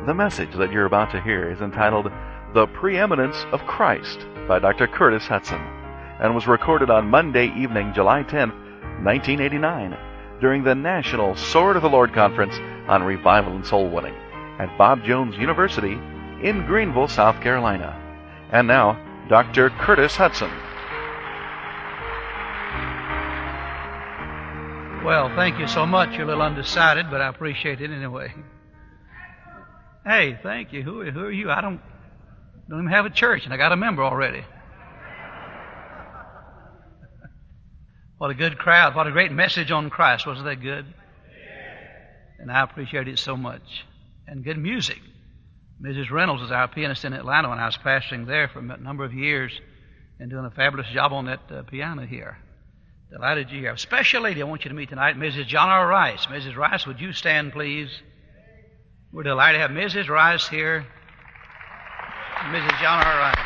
The message that you're about to hear is entitled The Preeminence of Christ by Dr. Curtis Hutson and was recorded on Monday evening, July 10, 1989, during the National Sword of the Lord Conference on Revival and Soul Winning at Bob Jones University in Greenville, South Carolina. And now, Dr. Curtis Hutson. Well, thank you so much. You're a little undecided, but I appreciate it anyway. Hey, thank you. Who are you? I don't even have a church, and I got a member already. What a good crowd. What a great message on Christ. Wasn't that good? And I appreciate it so much. And good music. Mrs. Reynolds is our pianist in Atlanta, and I was pastoring there for a number of years and doing a fabulous job on that piano here. Delighted you're here. A special lady I want you to meet tonight, Mrs. John R. Rice. Mrs. Rice, would you stand, please? We're delighted to have Mrs. Rice here. Mrs. John R. Rice.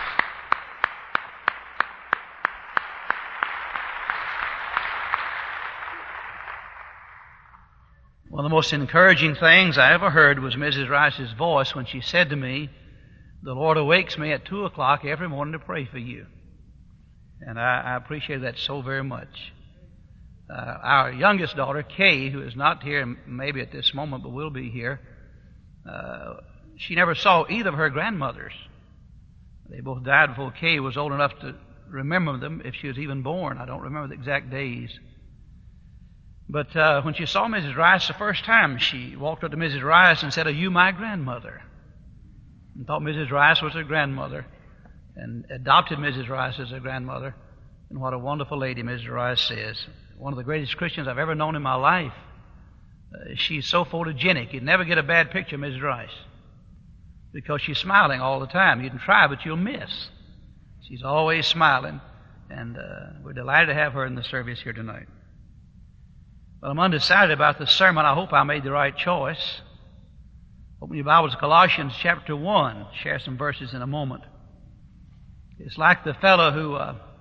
One of the most encouraging things I ever heard was Mrs. Rice's voice when she said to me, "The Lord awakes me at 2 o'clock every morning to pray for you." And I appreciate that so very much. Our youngest daughter, Kay, who is not here maybe at this moment but will be here, she never saw either of her grandmothers. They both died before Kay was old enough to remember them, if she was even born. I don't remember the exact days. But when she saw Mrs. Rice the first time, she walked up to Mrs. Rice and said, "Are you my grandmother?" And thought Mrs. Rice was her grandmother and adopted Mrs. Rice as her grandmother. And what a wonderful lady Mrs. Rice is. One of the greatest Christians I've ever known in my life. She's so photogenic. You'd never get a bad picture of Mrs. Rice because she's smiling all the time. You can try, but you'll miss. She's always smiling, and we're delighted to have her in the service here tonight. But I'm undecided about the sermon. I hope I made the right choice. Open your Bibles to Colossians chapter 1. Share some verses in a moment. It's like the fellow who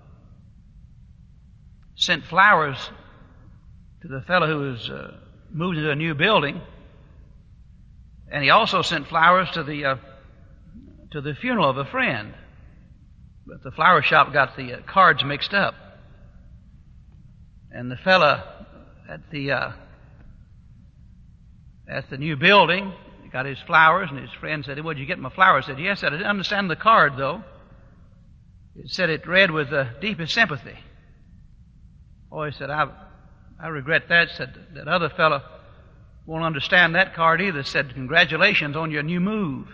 sent flowers to the fellow who was moved into a new building, and he also sent flowers to the funeral of a friend. But the flower shop got the cards mixed up, and the fellow at the new building got his flowers, and his friend said, "Would you get my flowers?" He said, "Yes." I didn't understand the card though. It said it read with the deepest sympathy. Oh, he said, I regret that. Said that other fellow won't understand that card either. Said, "Congratulations on your new move."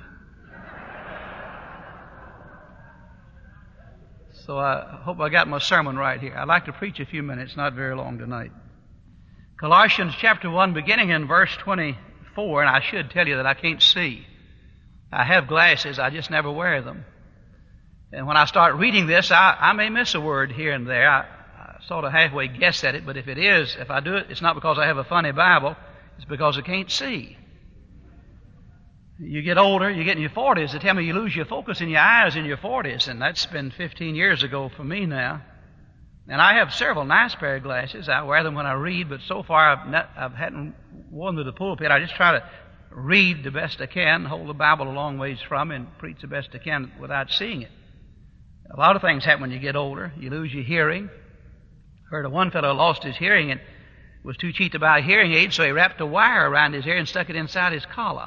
So I hope I got my sermon right here. I'd like to preach a few minutes, not very long tonight. Colossians chapter 1, beginning in verse 24, and I should tell you that I can't see. I have glasses, I just never wear them. And when I start reading this, I may miss a word here and there. I sort of halfway guess at it, but if I do it, it's not because I have a funny Bible, it's because I can't see. You get older, you get in your 40s, they tell me you lose your focus in your eyes in your 40s, and that's been 15 years ago for me now. And I have several nice pair of glasses. I wear them when I read, but so far I hadn't worn them to the pulpit. I just try to read the best I can, hold the Bible a long ways from, and preach the best I can without seeing it. A lot of things happen when you get older. You lose your hearing. Heard of one fellow lost his hearing and was too cheap to buy a hearing aid, so he wrapped a wire around his ear and stuck it inside his collar.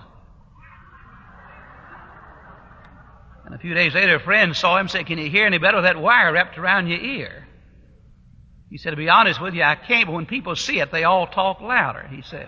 And a few days later, a friend saw him and said, "Can you hear any better with that wire wrapped around your ear?" He said, "To be honest with you, I can't, but when people see it, they all talk louder," he said.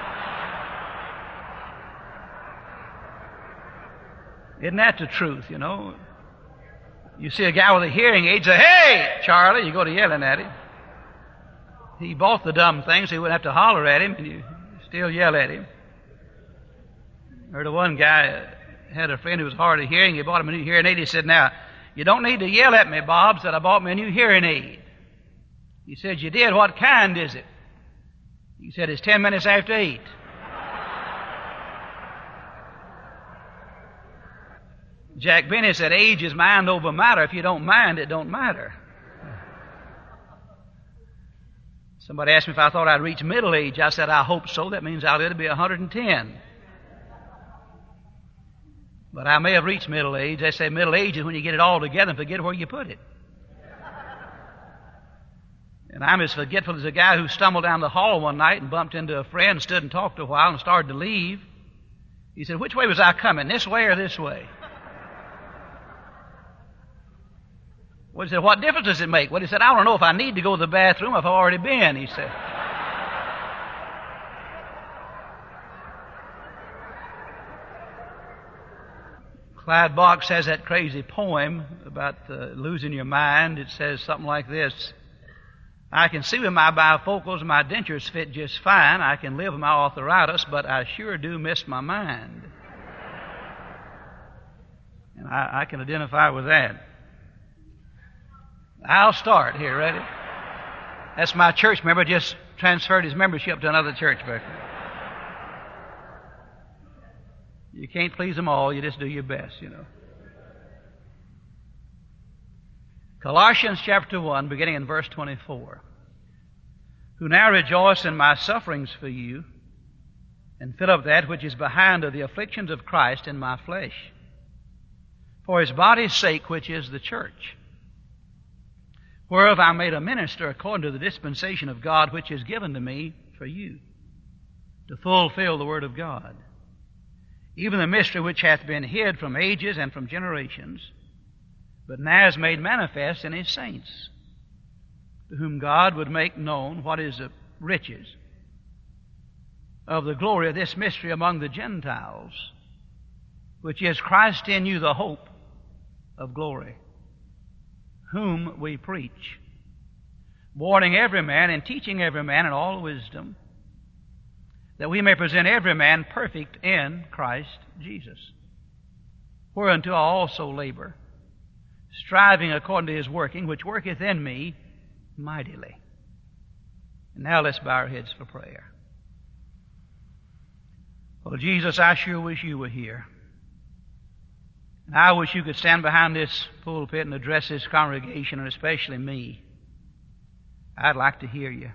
Isn't that the truth, you know? You see a guy with a hearing aid, say, "Hey, Charlie," you go to yelling at him. He bought the dumb thing so he wouldn't have to holler at him, and you still yell at him. I heard of one guy had a friend who was hard of hearing. He bought him a new hearing aid. He said, "Now, you don't need to yell at me, Bob," said, "I bought me a new hearing aid." He said, "You did? What kind is it?" He said, "It's 10 minutes after 8. Jack Benny said, "Age is mind over matter. If you don't mind, it don't matter." Somebody asked me if I thought I'd reach middle age. I said, "I hope so. That means I'll live to be 110. But I may have reached middle age. They say middle age is when you get it all together and forget where you put it. And I'm as forgetful as a guy who stumbled down the hall one night and bumped into a friend, stood and talked a while, and started to leave. He said, "Which way was I coming, this way or this way?" Well, he said, "What difference does it make?" Well, he said, "I don't know if I need to go to the bathroom, if I've already been," he said. Clyde Box has that crazy poem about losing your mind. It says something like this: "I can see with my bifocals my dentures fit just fine. I can live with my arthritis, but I sure do miss my mind." And I can identify with that. I'll start here, ready? That's my church member, just transferred his membership to another church back there. You can't please them all, you just do your best, you know. Colossians chapter 1, beginning in verse 24. "Who now rejoice in my sufferings for you, and fill up that which is behind of the afflictions of Christ in my flesh, for his body's sake, which is the church, whereof I made a minister according to the dispensation of God, which is given to me for you, to fulfill the word of God, even the mystery which hath been hid from ages and from generations, but now is made manifest in his saints, to whom God would make known what is the riches of the glory of this mystery among the Gentiles, which is Christ in you, the hope of glory, whom we preach, warning every man and teaching every man in all wisdom, that we may present every man perfect in Christ Jesus, whereunto I also labor, striving according to his working, which worketh in me mightily." And now let's bow our heads for prayer. Well, Jesus, I sure wish you were here. And I wish you could stand behind this pulpit and address this congregation, and especially me. I'd like to hear you.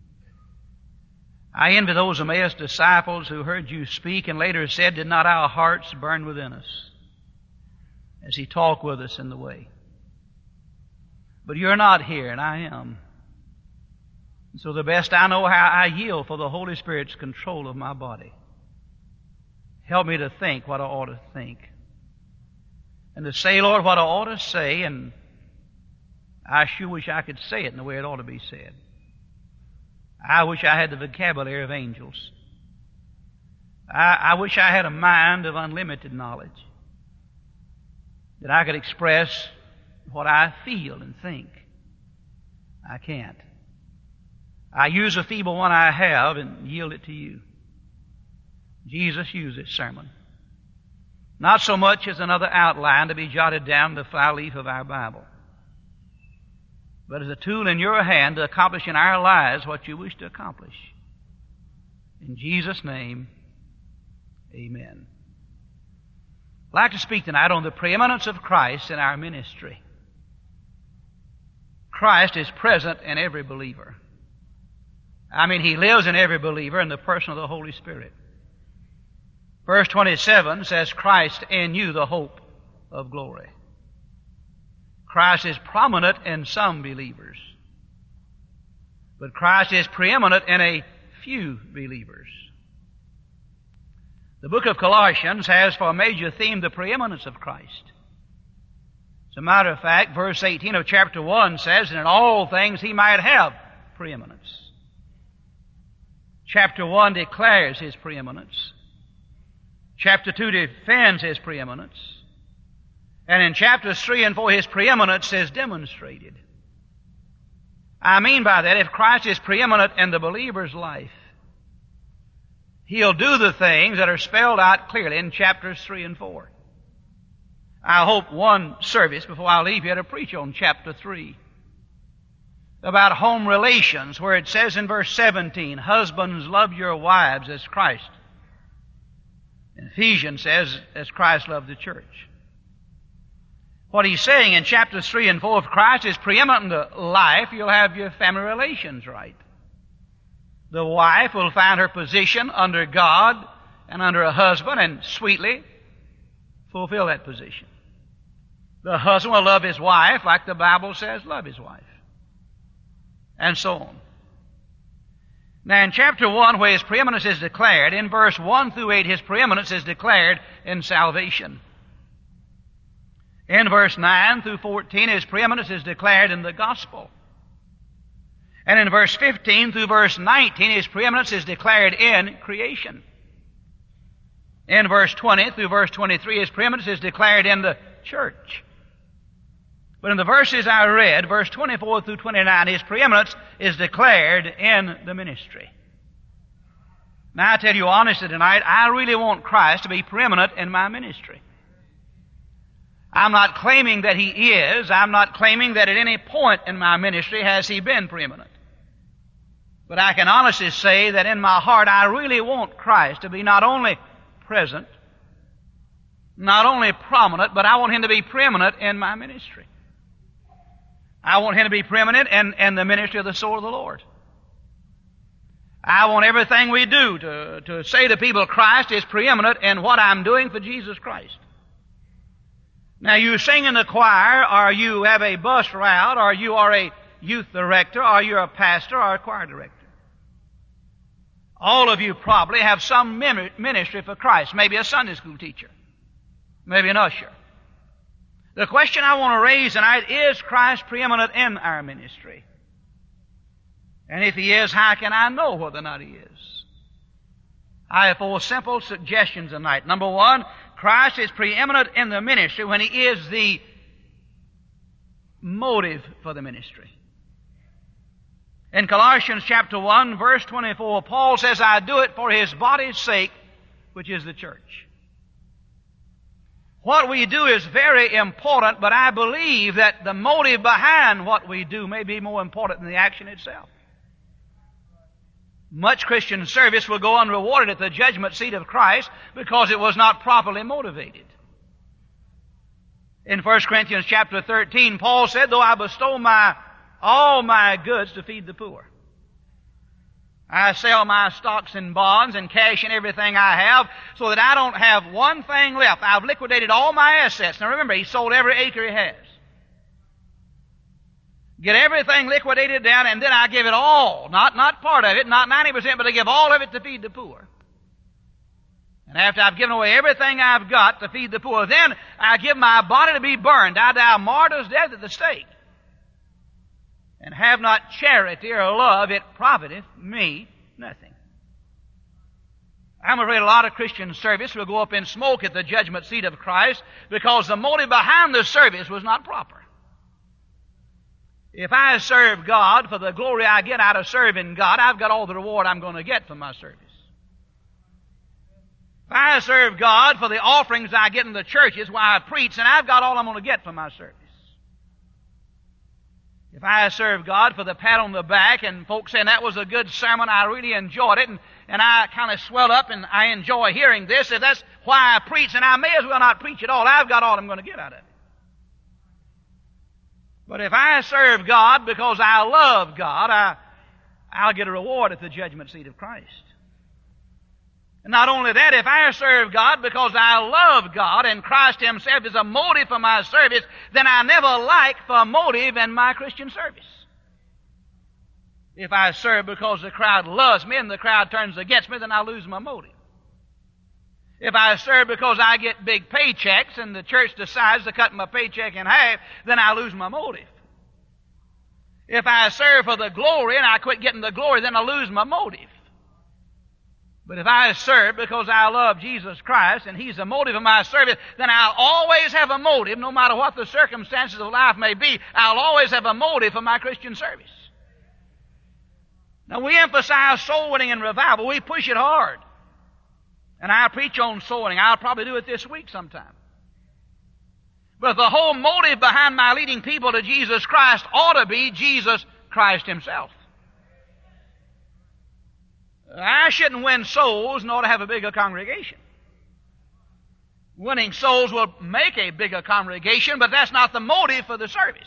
I envy those Emmaus disciples who heard you speak and later said, "Did not our hearts burn within us?" as he talked with us in the way. But you're not here, and I am. And so the best I know how, I yield for the Holy Spirit's control of my body. Help me to think what I ought to think, and to say, Lord, what I ought to say, and I sure wish I could say it in the way it ought to be said. I wish I had the vocabulary of angels. I wish I had a mind of unlimited knowledge, that I could express what I feel and think. I can't. I use the feeble one I have and yield it to you. Jesus, use this sermon, not so much as another outline to be jotted down the fly leaf of our Bible, but as a tool in your hand to accomplish in our lives what you wish to accomplish. In Jesus' name, amen. I'd like to speak tonight on the preeminence of Christ in our ministry. Christ is present in every believer. He lives in every believer in the person of the Holy Spirit. Verse 27 says, "Christ in you, the hope of glory." Christ is prominent in some believers, but Christ is preeminent in a few believers. The book of Colossians has for a major theme the preeminence of Christ. As a matter of fact, verse 18 of chapter 1 says that in all things he might have preeminence. Chapter 1 declares his preeminence. Chapter 2 defends his preeminence. And in chapters 3 and 4, his preeminence is demonstrated. I mean by that, if Christ is preeminent in the believer's life, he'll do the things that are spelled out clearly in chapters 3 and 4. I hope one service before I leave here to preach on chapter 3 about home relations, where it says in verse 17, "Husbands, love your wives as Christ." Ephesians says, "as Christ loved the church." What he's saying in chapters 3 and 4, if Christ is preeminent in the life, you'll have your family relations right. The wife will find her position under God and under a husband, and sweetly fulfill that position. The husband will love his wife like the Bible says, love his wife. And so on. Now in chapter 1, where his preeminence is declared, in verse 1 through 8, his preeminence is declared in salvation. In verse 9 through 14, his preeminence is declared in the gospel. And in verse 15 through verse 19, his preeminence is declared in creation. In verse 20 through verse 23, his preeminence is declared in the church. But in the verses I read, verse 24 through 29, his preeminence is declared in the ministry. Now I tell you honestly tonight, I really want Christ to be preeminent in my ministry. I'm not claiming that He is. I'm not claiming that at any point in my ministry has He been preeminent. But I can honestly say that in my heart I really want Christ to be not only present, not only prominent, but I want Him to be preeminent in my ministry. I want Him to be preeminent in the ministry of the sword of the Lord. I want everything we do to say to people, Christ is preeminent in what I'm doing for Jesus Christ. Now you sing in the choir, or you have a bus route, or you are a youth director, or you're a pastor, or a choir director. All of you probably have some ministry for Christ, maybe a Sunday school teacher, maybe an usher. The question I want to raise tonight, is Christ preeminent in our ministry? And if He is, how can I know whether or not He is? I have 4 simple suggestions tonight. Number 1, Christ is preeminent in the ministry when He is the motive for the ministry. In Colossians chapter 1, verse 24, Paul says, I do it for His body's sake, which is the church. What we do is very important, but I believe that the motive behind what we do may be more important than the action itself. Much Christian service will go unrewarded at the judgment seat of Christ because it was not properly motivated. In 1 Corinthians chapter 13, Paul said, though I bestow all my goods to feed the poor, I sell my stocks and bonds and cash in everything I have so that I don't have one thing left. I've liquidated all my assets. Now remember, he sold every acre he has. Get everything liquidated down, and then I give it all, not part of it, not 90%, but I give all of it to feed the poor. And after I've given away everything I've got to feed the poor, then I give my body to be burned. I die a martyr's death at the stake. And have not charity or love, it profiteth me nothing. I'm afraid a lot of Christian service will go up in smoke at the judgment seat of Christ because the motive behind the service was not proper. If I serve God for the glory I get out of serving God, I've got all the reward I'm going to get from my service. If I serve God for the offerings I get in the churches where I preach, then I've got all I'm going to get from my service. If I serve God for the pat on the back and folks saying that was a good sermon, I really enjoyed it, and I kind of swell up and I enjoy hearing this, if that's why I preach, then I may as well not preach at all. I've got all I'm going to get out of it. But if I serve God because I love God, I'll get a reward at the judgment seat of Christ. And not only that, if I serve God because I love God and Christ Himself is a motive for my service, then I never lack for motive in my Christian service. If I serve because the crowd loves me and the crowd turns against me, then I lose my motive. If I serve because I get big paychecks and the church decides to cut my paycheck in half, then I lose my motive. If I serve for the glory and I quit getting the glory, then I lose my motive. But if I serve because I love Jesus Christ and He's the motive of my service, then I'll always have a motive, no matter what the circumstances of life may be, I'll always have a motive for my Christian service. Now we emphasize soul winning and revival. We push it hard. And I preach on soul winning. I'll probably do it this week sometime. But the whole motive behind my leading people to Jesus Christ ought to be Jesus Christ Himself. I shouldn't win souls nor to have a bigger congregation. Winning souls will make a bigger congregation, but that's not the motive for the service.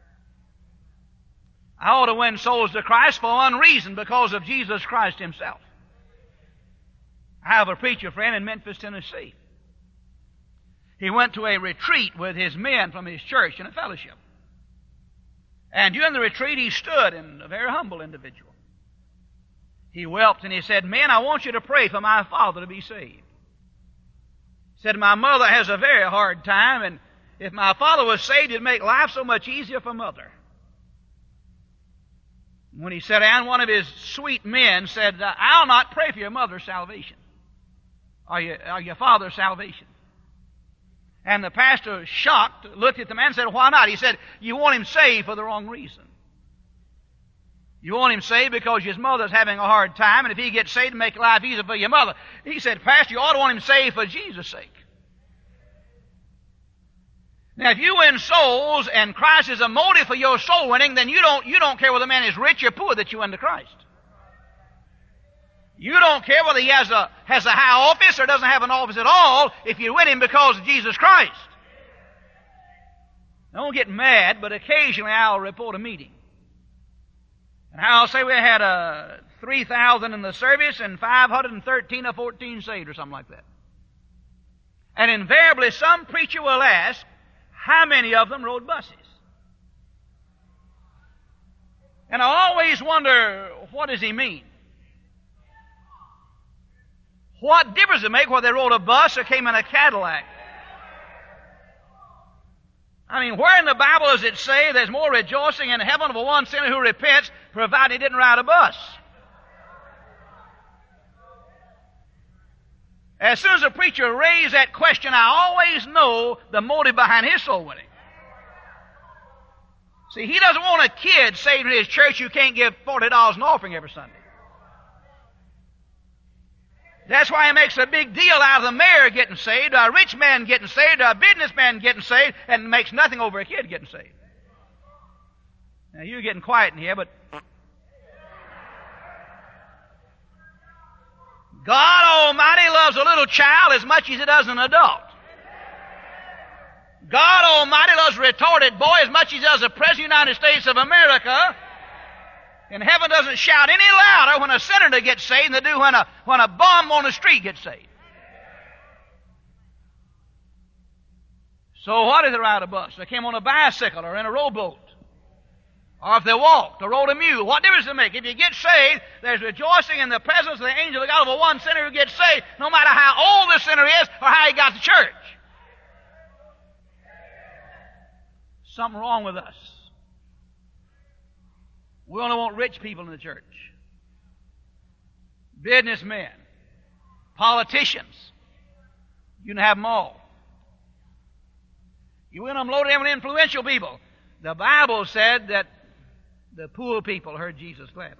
I ought to win souls to Christ for one reason, because of Jesus Christ Himself. I have a preacher friend in Memphis, Tennessee. He went to a retreat with his men from his church in a fellowship. And during the retreat, he stood, and a very humble individual. He wept and he said, "Men, I want you to pray for my father to be saved." He said, "My mother has a very hard time, and if my father was saved, it'd make life so much easier for mother." When he sat down, one of his sweet men said, "I'll not pray for your mother's salvation, or your father's salvation." And the pastor, shocked, looked at the man and said, "Why not?" He said, "You want him saved for the wrong reason. You want him saved because his mother's having a hard time, and if he gets saved, it'll make life easier for your mother." He said, "Pastor, you ought to want him saved for Jesus' sake." Now, if you win souls and Christ is a motive for your soul winning, then you don't care whether the man is rich or poor that you win to Christ. You don't care whether he has a high office or doesn't have an office at all if you win him because of Jesus Christ. Don't get mad, but occasionally I'll report a meeting. And I'll say we had 3,000 in the service and 513 or 14 saved or something like that. And invariably some preacher will ask, how many of them rode buses? And I always wonder, what does he mean? What difference does it make whether they rode a bus or came in a Cadillac? I mean, where in the Bible does it say there's more rejoicing in heaven over one sinner who repents, provided he didn't ride a bus? As soon as a preacher raises that question, I always know the motive behind his soul winning. See, he doesn't want a kid saved in his church who can't give $40 in offering every Sunday. That's why he makes a big deal out of the mayor getting saved, a rich man getting saved, a businessman getting saved, and makes nothing over a kid getting saved. Now, you're getting quiet in here, but God Almighty loves a little child as much as He does an adult. God Almighty loves a retarded boy as much as He does the President of the United States of America. And heaven doesn't shout any louder when a senator gets saved than they do when a bum on the street gets saved. So what if they ride a bus? They came on a bicycle or in a rowboat. Or if they walked or rode a mule. What difference does it make? If you get saved, there's rejoicing in the presence of the angel of God over one sinner who gets saved, no matter how old the sinner is or how he got to church. Something wrong with us. We only want rich people in the church. Businessmen. Politicians. You can have them all. You want them loaded in with influential people. The Bible said that the poor people heard Jesus gladly.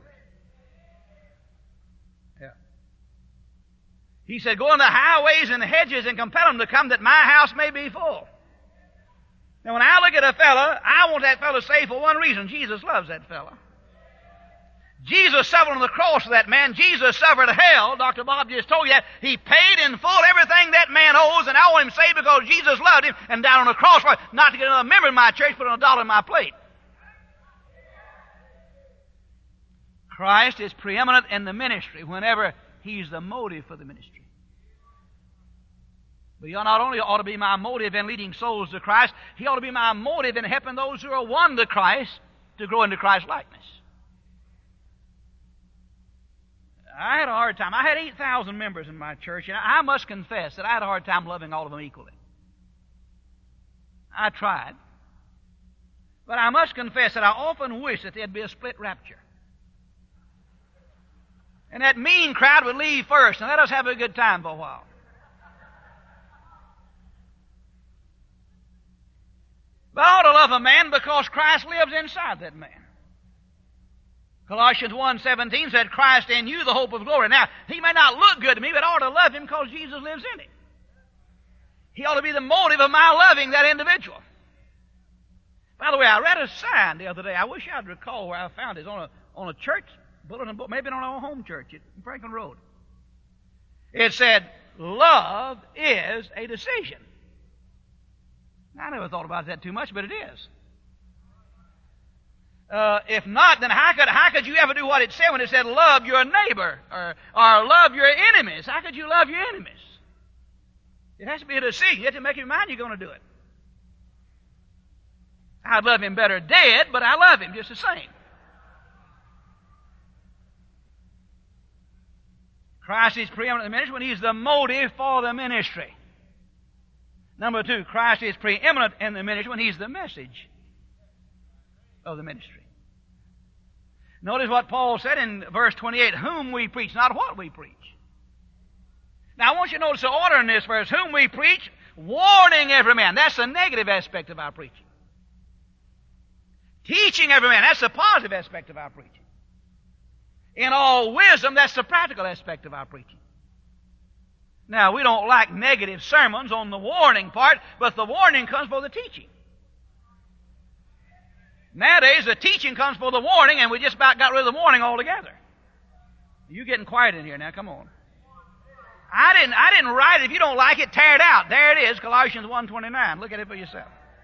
Yeah. He said, "Go in the highways and the hedges and compel them to come that my house may be full." Now, when I look at a fella, I want that fella saved for one reason. Jesus loves that fella. Jesus suffered on the cross for that man. Jesus suffered hell. Dr. Bob just told you that. He paid in full everything that man owes, and I want him saved because Jesus loved him and died on the cross for it. Not to get another member in my church, but a dollar in my plate. Christ is preeminent in the ministry whenever He's the motive for the ministry. But He not only ought to be my motive in leading souls to Christ, He ought to be my motive in helping those who are won to Christ to grow into Christ's likeness. I had a hard time. I had 8,000 members in my church, and I must confess that I had a hard time loving all of them equally. I tried. But I must confess that I often wish that there'd be a split rapture. And that mean crowd would leave first and let us have a good time for a while. But I ought to love a man because Christ lives inside that man. Colossians 1:17 said, "Christ in you, the hope of glory." Now, he may not look good to me, but I ought to love him because Jesus lives in him. He ought to be the motive of my loving that individual. By the way, I read a sign the other day. I wish I'd recall where I found it. It's on a church bulletin board, maybe on our home church at Franklin Road. It said, "Love is a decision." Now, I never thought about that too much, but it is. If not, then how could you ever do what it said when it said love your neighbor or love your enemies? How could you love your enemies? It has to be a decision. You have to make your mind you're going to do it. I'd love him better dead, but I love him just the same. Christ is preeminent in the ministry when he's the motive for the ministry. Number two, Christ is preeminent in the ministry when he's the message of the ministry. Notice what Paul said in verse 28, whom we preach, not what we preach. Now I want you to notice the order in this verse, whom we preach, warning every man. That's the negative aspect of our preaching. Teaching every man, that's the positive aspect of our preaching. In all wisdom, that's the practical aspect of our preaching. Now, we don't like negative sermons on the warning part, but the warning comes for the teaching. Nowadays, the teaching comes for the warning, and we just about got rid of the warning altogether. You're getting quiet in here now, come on. I didn't write it. If you don't like it, tear it out. There it is, Colossians 1:29. Look at it for yourself.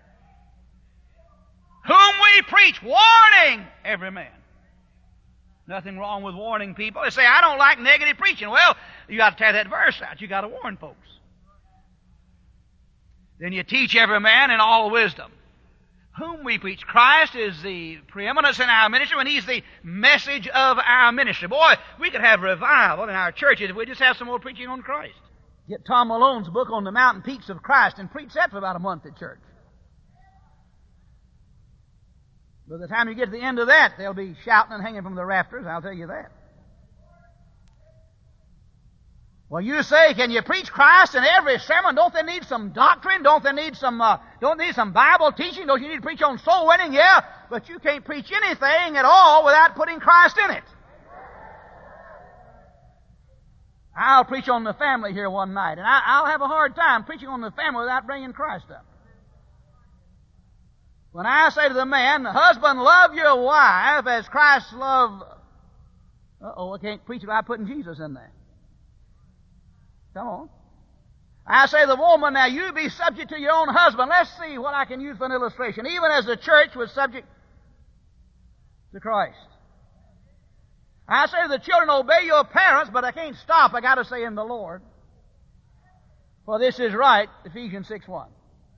Whom we preach, warning every man. Nothing wrong with warning people. They say, I don't like negative preaching. Well, you got to tear that verse out. You got to warn folks. Then you teach every man in all wisdom. Whom we preach. Christ is the preeminence in our ministry, and he's the message of our ministry. Boy, we could have revival in our churches if we just have some more preaching on Christ. Get Tom Malone's book on the mountain peaks of Christ and preach that for about a month at church. By the time you get to the end of that, they'll be shouting and hanging from the rafters, I'll tell you that. Well, you say, can you preach Christ in every sermon? Don't they need some doctrine? Don't they need some Bible teaching? Don't you need to preach on soul winning? Yeah, but you can't preach anything at all without putting Christ in it. I'll preach on the family here one night, and I'll have a hard time preaching on the family without bringing Christ up. When I say to the man, husband, love your wife as Christ loved... I can't preach it without putting Jesus in there. Come on. I say to the woman, now you be subject to your own husband. Let's see what I can use for an illustration. Even as the church was subject to Christ. I say to the children, obey your parents, but I can't stop. I got to say in the Lord. For this is right, Ephesians 6:1.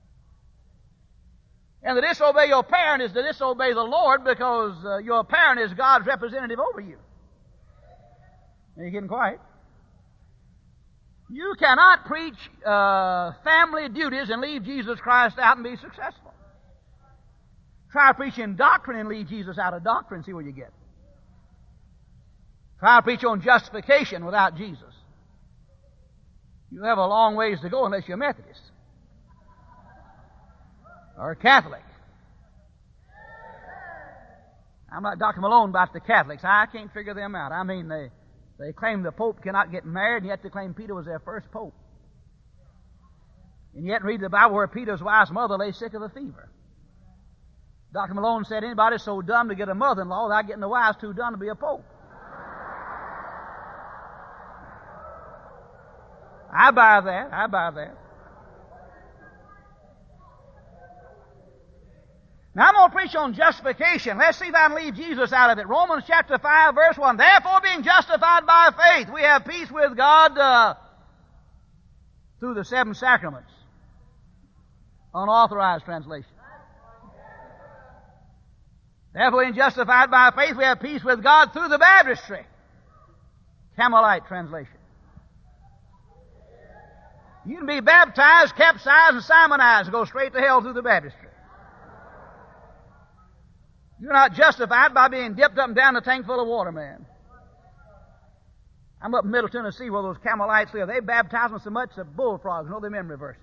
And to disobey your parent is to disobey the Lord, because your parent is God's representative over you. Are you getting quiet? You cannot preach family duties and leave Jesus Christ out and be successful. Try preaching doctrine and leave Jesus out of doctrine, see what you get. Try to preach on justification without Jesus. You have a long ways to go unless you're Methodist or Catholic. I'm like Dr. Malone about the Catholics. I can't figure them out. I mean, they claim the Pope cannot get married, and yet they claim Peter was their first Pope. And yet read the Bible where Peter's wife's mother lay sick of a fever. Dr. Malone said, anybody so dumb to get a mother-in-law without getting the wife's too dumb to be a Pope. I buy that. Now I'm going to preach on justification. Let's see if I can leave Jesus out of it. Romans chapter 5, verse 1. Therefore, being justified by faith, we have peace with God through the 7 sacraments. Unauthorized translation. Therefore, being justified by faith, we have peace with God through the baptistry. Carmelite translation. You can be baptized, capsized, and Simonized and go straight to hell through the baptistry. You're not justified by being dipped up and down a tank full of water, man. I'm up in Middle Tennessee where those Carmelites live. They baptize them so much that bullfrogs know their memory verses.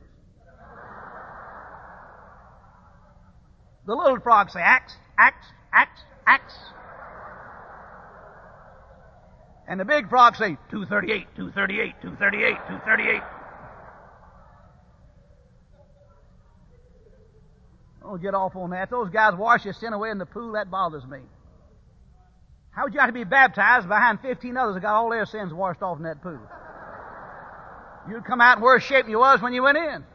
The little frogs say, Acts, Acts, Acts, Acts. And the big frogs say, 238, 238, 238, 238. Don't get off on that. Those guys wash your sin away in the pool. That bothers me. How would you like to be baptized behind 15 others that got all their sins washed off in that pool? You'd come out in worse shape than you was when you went in.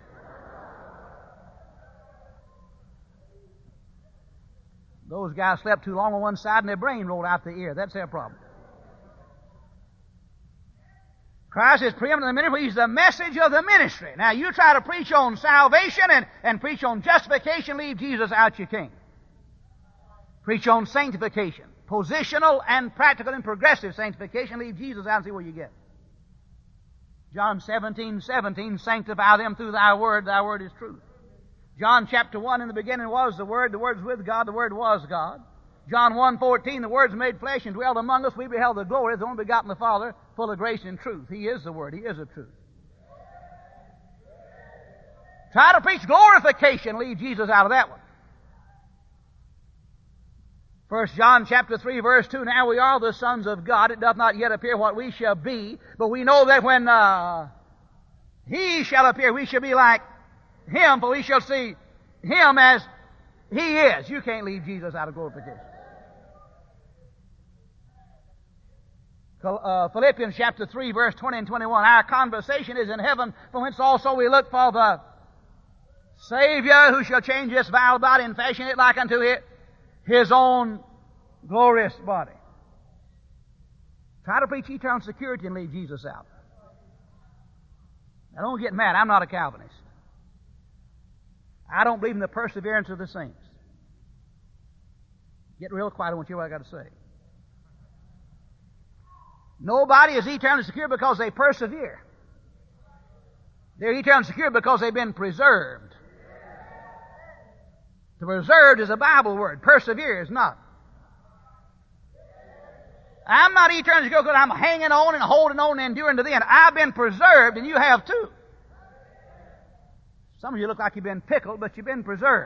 Those guys slept too long on one side and their brain rolled out the ear. That's their problem. Christ is preeminent in the ministry. He's the message of the ministry. Now, you try to preach on salvation and preach on justification, leave Jesus out, you can't. Preach on sanctification, positional and practical and progressive sanctification, leave Jesus out and see where you get. John 17:17, sanctify them through thy word is truth. John chapter 1, in the beginning was the Word was with God, the Word was God. John 1:14, the Word's made flesh and dwelled among us, we beheld the glory of the only begotten of the Father, full of grace and truth. He is the Word, He is the truth. Try to preach glorification, leave Jesus out of that one. 1 John chapter 3, verse 2, now we are the sons of God. It doth not yet appear what we shall be, but we know that when He shall appear, we shall be like Him, for we shall see Him as He is. You can't leave Jesus out of glorification. Philippians chapter 3, verse 20 and 21, our conversation is in heaven, from whence also we look for the Savior, who shall change this vile body and fashion it like unto His own glorious body. Try to preach eternal security and leave Jesus out. Now don't get mad, I'm not a Calvinist. I don't believe in the perseverance of the saints. Get real quiet, I want to hear what I got to say. Nobody is eternally secure because they persevere. They're eternally secure because they've been preserved. The preserved is a Bible word. Persevere is not. I'm not eternally secure because I'm hanging on and holding on and enduring to the end. I've been preserved, and you have too. Some of you look like you've been pickled, but you've been preserved.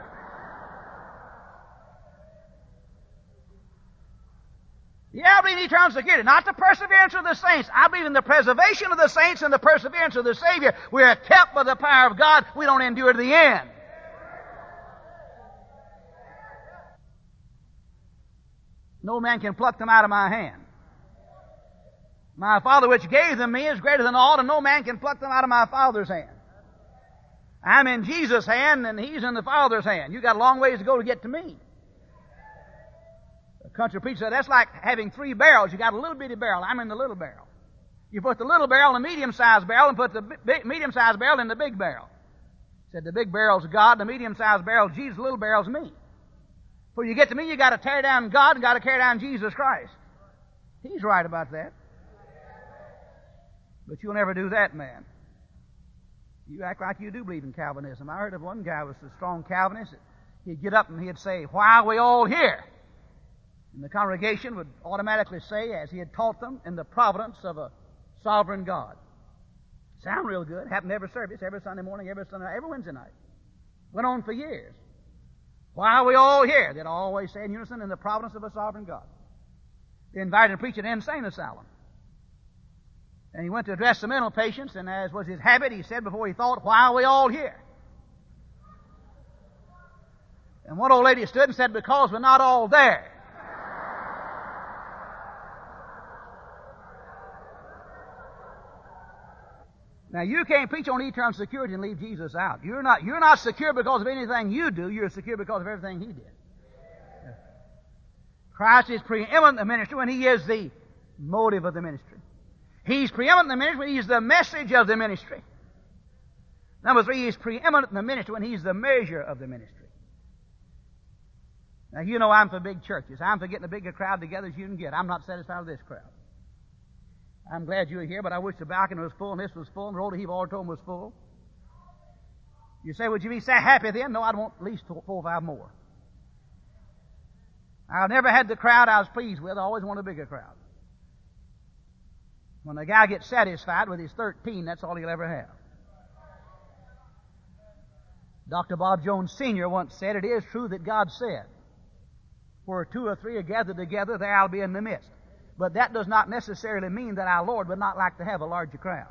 Yeah, I believe in eternal security, not the perseverance of the saints. I believe in the preservation of the saints and the perseverance of the Savior. We are kept by the power of God. We don't endure to the end. No man can pluck them out of my hand. My Father which gave them me is greater than all, and no man can pluck them out of my Father's hand. I'm in Jesus' hand, and He's in the Father's hand. You've got a long ways to go to get to me. The country preacher said, that's like having 3 barrels. You got a little bitty barrel. I'm in the little barrel. You put the little barrel in the medium-sized barrel and put the medium-sized barrel in the big barrel. He said, the big barrel's God, the medium-sized barrel Jesus, the little barrel's me. Before you get to me, you got to tear down God and got to tear down Jesus Christ. He's right about that. But you'll never do that, man. You act like you do believe in Calvinism. I heard of one guy who was a strong Calvinist. He'd get up and he'd say, why are we all here? And the congregation would automatically say, as he had taught them, in the providence of a sovereign God. Sound real good. Happened every service, every Sunday morning, every Sunday night, every Wednesday night. Went on for years. Why are we all here? They'd always say in unison, in the providence of a sovereign God. They invited him to preach at an insane asylum. And he went to address the mental patients, and as was his habit, he said before he thought, why are we all here? And one old lady stood and said, because we're not all there. Now, you can't preach on eternal security and leave Jesus out. You're not secure because of anything you do. You're secure because of everything He did. Christ is preeminent in the ministry when He is the motive of the ministry. He's preeminent in the ministry when He's the message of the ministry. Number 3, He's preeminent in the ministry when He's the measure of the ministry. Now, you know I'm for big churches. I'm for getting a bigger crowd together as you can get. I'm not satisfied with this crowd. I'm glad you were here, but I wish the balcony was full and this was full and the Rhoda Heave Auditorium was full. You say, would you be so happy then? No, I'd want at least 4 or 5 more. I've never had the crowd I was pleased with. I always want a bigger crowd. When a guy gets satisfied with his 13, that's all he'll ever have. Dr. Bob Jones Sr. once said, it is true that God said, where 2 or 3 are gathered together, there I'll be in the midst. But that does not necessarily mean that our Lord would not like to have a larger crowd.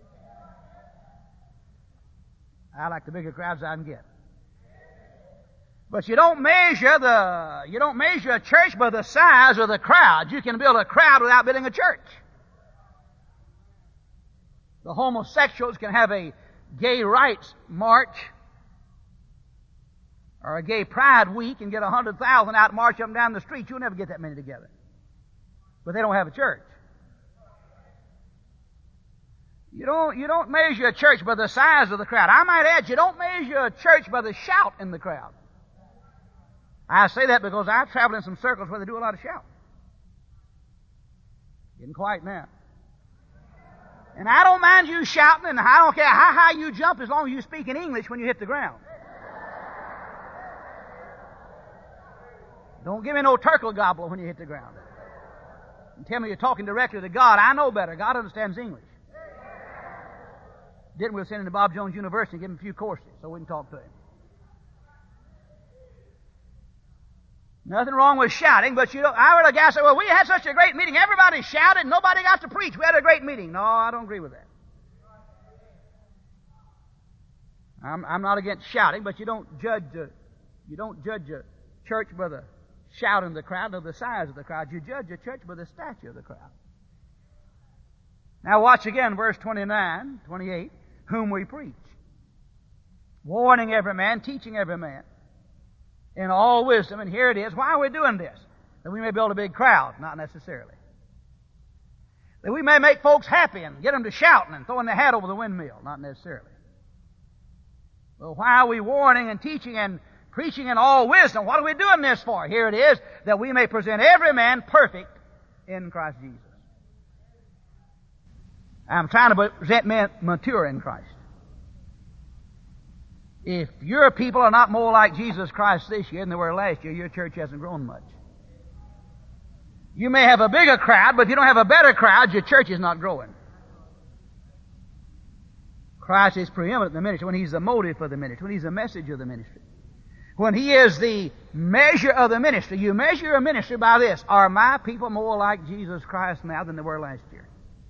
I like the bigger crowds I can get. But you don't measure a church by the size of the crowd. You can build a crowd without building a church. The homosexuals can have a gay rights march or a gay pride week and get 100,000 out and march up and down the street. You'll never get that many together. But they don't have a church. You don't measure a church by the size of the crowd. I might add, you don't measure a church by the shout in the crowd. I say that because I've traveled in some circles where they do a lot of shouting. Getting quiet now. And I don't mind you shouting, and I don't care how high you jump as long as you speak in English when you hit the ground. Don't give me no turtle gobbler when you hit the ground. And tell me you're talking directly to God. I know better. God understands English. Didn't we send him to Bob Jones University and give him a few courses so we can talk to him? Nothing wrong with shouting, but I heard a guy say, well, we had such a great meeting. Everybody shouted and nobody got to preach. We had a great meeting. No, I don't agree with that. I'm not against shouting, but you don't judge a church by the shout in the crowd or the size of the crowd. You judge a church by the stature of the crowd. Now watch again, verse 29, 28, whom we preach, warning every man, teaching every man in all wisdom. And here it is. Why are we doing this? That we may build a big crowd? Not necessarily. That we may make folks happy and get them to shouting and throwing their hat over the windmill? Not necessarily. Well, why are we warning and teaching and preaching in all wisdom? What are we doing this for? Here it is, that we may present every man perfect in Christ Jesus. I'm trying to present men mature in Christ. If your people are not more like Jesus Christ this year than they were last year, your church hasn't grown much. You may have a bigger crowd, but if you don't have a better crowd, your church is not growing. Christ is preeminent in the ministry when He's the motive for the ministry, when He's the message of the ministry. When He is the measure of the ministry. You measure a ministry by this. Are my people more like Jesus Christ now than they were last year?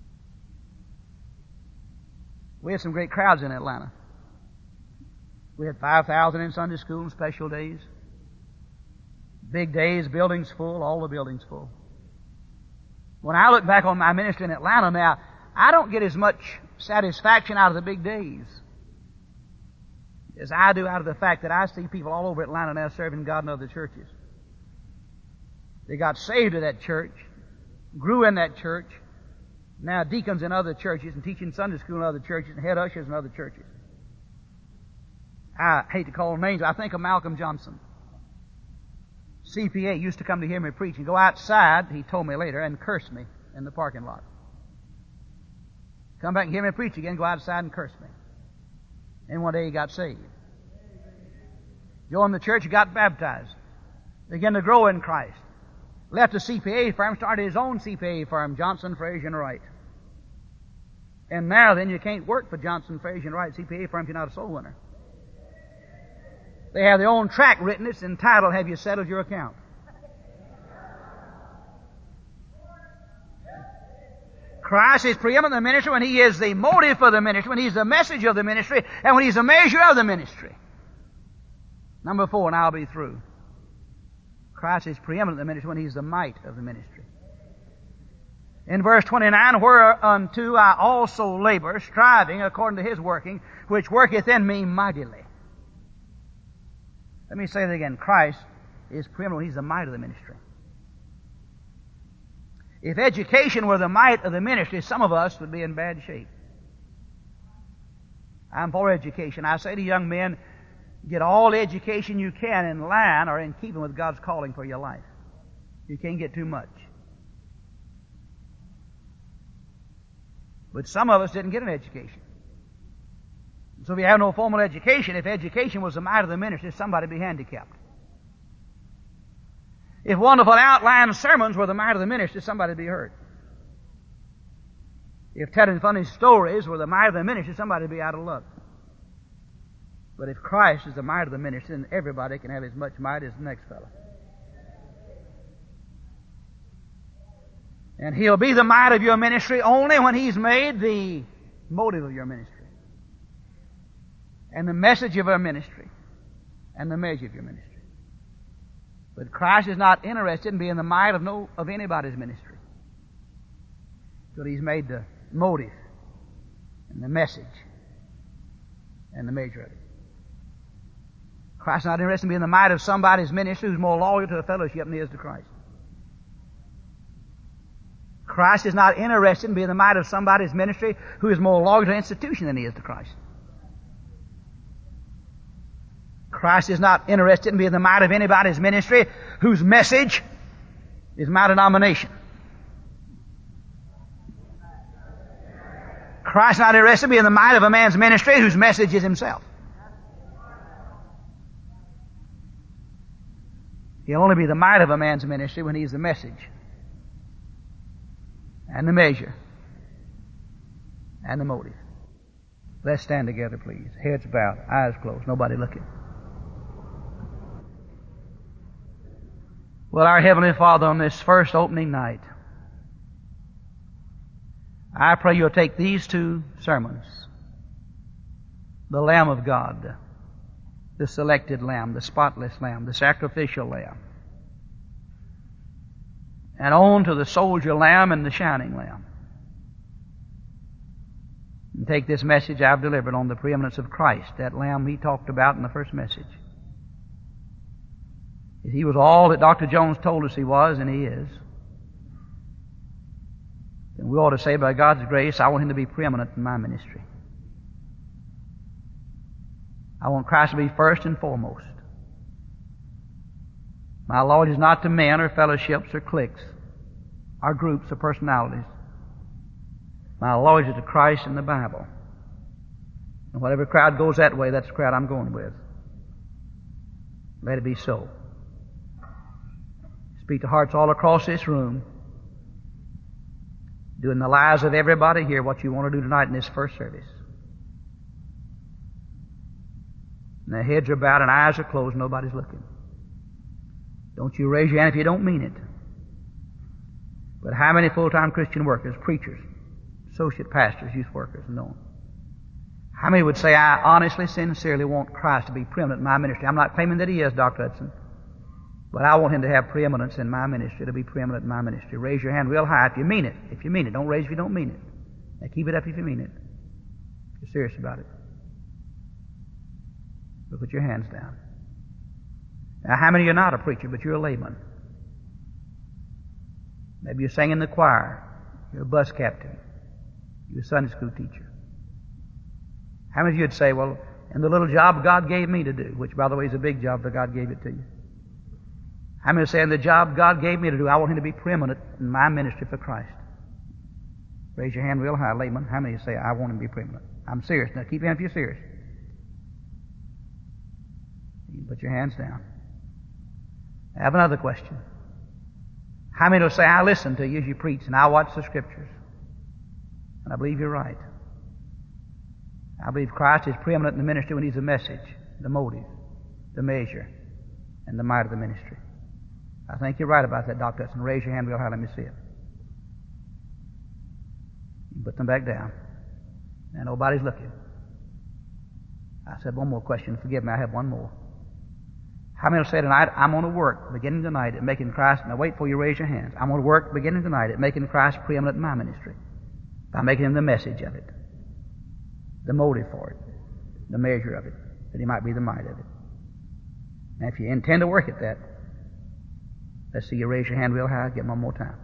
We had some great crowds in Atlanta. We had 5,000 in Sunday school and special days. Big days, buildings full, all the buildings full. When I look back on my ministry in Atlanta now, I don't get as much satisfaction out of the big days as I do out of the fact that I see people all over Atlanta now serving God in other churches. They got saved at that church, grew in that church, now deacons in other churches and teaching Sunday school in other churches and head ushers in other churches. I hate to call names. I think of Malcolm Johnson. CPA used to come to hear me preach and go outside, he told me later, and curse me in the parking lot. Come back and hear me preach again, go outside and curse me. And one day he got saved. Joined the church, got baptized. Began to grow in Christ. Left a CPA firm, started his own CPA firm, Johnson, Frazier, and Wright. And now then you can't work for Johnson, Frazier, and Wright CPA firm if you're not a soul winner. They have their own tract written. It's entitled, Have You Settled Your Account? Christ is preeminent in the ministry when He is the motive for the ministry, when He's the message of the ministry, and when He's the measure of the ministry. Number 4, and I'll be through. Christ is preeminent in the ministry when He's the might of the ministry. In verse 29, whereunto I also labor, striving according to His working, which worketh in me mightily. Let me say that again. Christ is preeminent when He's the might of the ministry. If education were the might of the ministry, some of us would be in bad shape. I'm for education. I say to young men, get all the education you can in line or in keeping with God's calling for your life. You can't get too much. But some of us didn't get an education. So if you have no formal education, if education was the might of the ministry, somebody would be handicapped. If wonderful outline sermons were the might of the ministry, somebody would be hurt. If telling funny stories were the might of the ministry, somebody would be out of luck. But if Christ is the might of the ministry, then everybody can have as much might as the next fellow. And He'll be the might of your ministry only when He's made the motive of your ministry, and the message of your ministry, and the measure of your ministry. But Christ is not interested in being the might of anybody's ministry till He's made the motive and the message and the measure of it. Christ is not interested in being the might of somebody's ministry who's more loyal to the fellowship than He is to Christ. Christ is not interested in being the might of somebody's ministry who is more loyal to the institution than he is to Christ. Christ is not interested in being the might of anybody's ministry whose message is my denomination. Christ is not interested in being the might of a man's ministry whose message is himself. He'll only be the might of a man's ministry when he's the message and the measure and the motive. Let's stand together, please. Heads bowed, eyes closed, nobody looking. Well, our Heavenly Father, on this first opening night, I pray you'll take these two sermons, the Lamb of God, the selected Lamb, the spotless Lamb, the sacrificial Lamb, and on to the soldier Lamb and the shining Lamb. And take this message I've delivered on the preeminence of Christ, that Lamb he talked about in the first message. He was all that Dr. Jones told us he was, and he is. And we ought to say, by God's grace, I want him to be preeminent in my ministry. I want Christ to be first and foremost. My Lord is not to men or fellowships or cliques or groups or personalities. My Lord is to Christ and the Bible. And whatever crowd goes that way, that's the crowd I'm going with. Let it be so. Speak to hearts all across this room. Do in the lives of everybody here what you want to do tonight in this first service. And their heads are bowed and eyes are closed, nobody's looking. Don't you raise your hand if you don't mean it. But how many full-time Christian workers, preachers, associate pastors, youth workers, and so on? How many would say, I honestly, sincerely want Christ to be preeminent in my ministry? I'm not claiming that he is, Dr. Hudson, but I want him to have preeminence in my ministry, to be preeminent in my ministry. Raise your hand real high if you mean it. If you mean it. Don't raise if you don't mean it. Now keep it up if you mean it. If you're serious about it. But put your hands down. Now, how many of you are not a preacher, but you're a layman? Maybe you sang in the choir. You're a bus captain. You're a Sunday school teacher. How many of you would say, well, and the little job God gave me to do, which, by the way, is a big job, but God gave it to you. How many would say, and the job God gave me to do, I want him to be preeminent in my ministry for Christ? Raise your hand real high, layman. How many say, I want him to be preeminent? I'm serious. Now, keep your hand if you're serious. You can put your hands down. I have another question. How many will say, I listen to you as you preach, and I watch the Scriptures? And I believe you're right. I believe Christ is preeminent in the ministry when he's the message, the motive, the measure, and the might of the ministry. I think you're right about that, Dr. Hudson. Raise your hand real high. Let me see it. You put them back down. Now, nobody's looking. I said one more question. Forgive me, I have one more. How many will say tonight, I'm going to work beginning tonight at making Christ, now wait before you raise your hands. I'm going to work beginning tonight at making Christ preeminent in my ministry by making him the message of it, the motive for it, the measure of it, that he might be the might of it. Now, if you intend to work at that, let's see you raise your hand real high. Get one more time.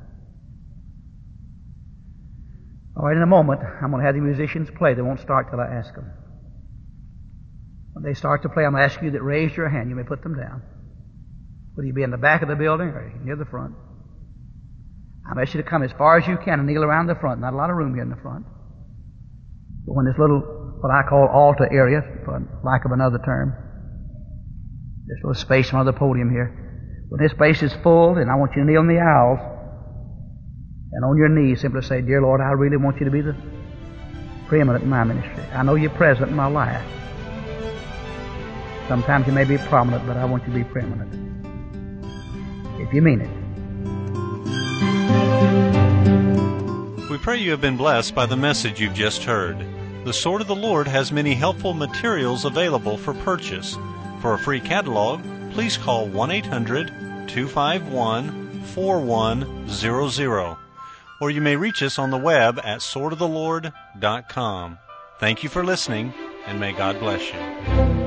All right, in a moment, I'm going to have the musicians play. They won't start till I ask them. When they start to play, I'm going to ask you that raise your hand. You may put them down. Whether you be in the back of the building or near the front. I'm going to ask you to come as far as you can and kneel around the front. Not a lot of room here in the front. But when this little, what I call altar area, for lack of another term, this little space on the podium here, when this space is full, and I want you to kneel in the aisles, and on your knees simply say, Dear Lord, I really want you to be the preeminent in my ministry. I know you're present in my life. Sometimes you may be prominent, but I want you to be preeminent. If you mean it. We pray you have been blessed by the message you've just heard. The Sword of the Lord has many helpful materials available for purchase. For a free catalog, please call 1-800-251-4100. Or you may reach us on the web at swordoftheLord.com. Thank you for listening, and may God bless you.